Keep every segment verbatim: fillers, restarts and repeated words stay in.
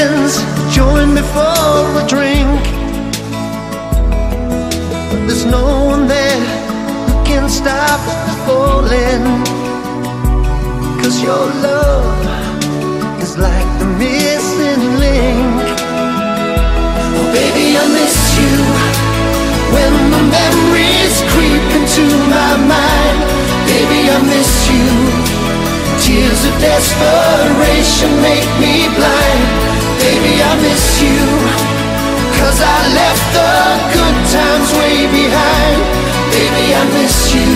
friends join me for a drink, but there's no one there who can stop falling. 'Cause your love is like the missing link. Oh baby, I miss you when the memories creep into my mind. Baby, I miss you. Tears of desperation make me blind. Baby, I miss you, 'cause I left the good times way behind. Baby, I miss you,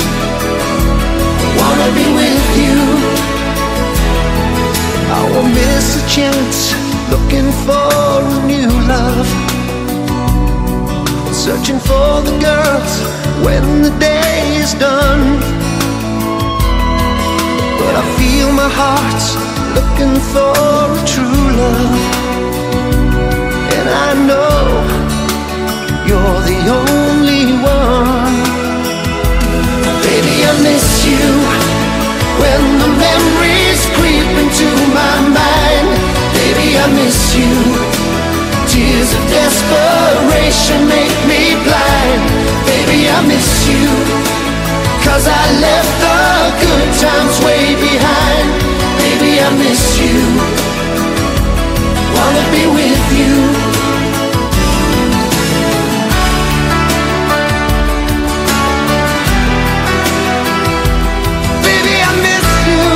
I wanna be with you. I won't miss a chance, looking for a new love, searching for the girls when the day is done. But I feel my heart's looking for a true love, and I know you're the only one. Baby, I miss you when the memories creep into my mind. Baby, I miss you. Tears of desperation make me blind. Baby, I miss you, 'cause I left the good times way behind. Baby, I miss you, wanna be with you. Baby, I miss you.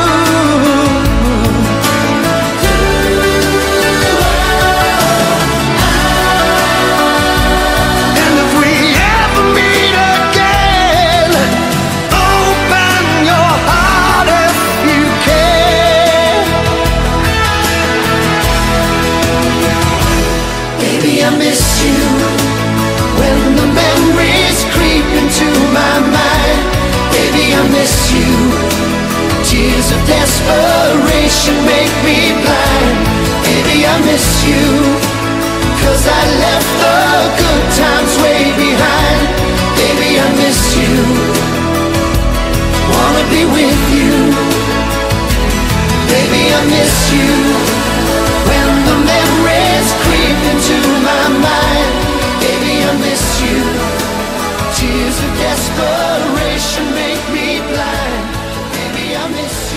And if we ever meet again, open your heart if you can. Baby, I miss you when the memories creep into my mind. Baby, I miss you. Tears of desperation make me blind. Baby, I miss you, 'cause I left the good times way behind. Baby, I miss you, wanna be with you. Baby, I miss you when the memories creep into my mind. Baby, I miss you. Tears of desperation make me blind. Baby, I miss you.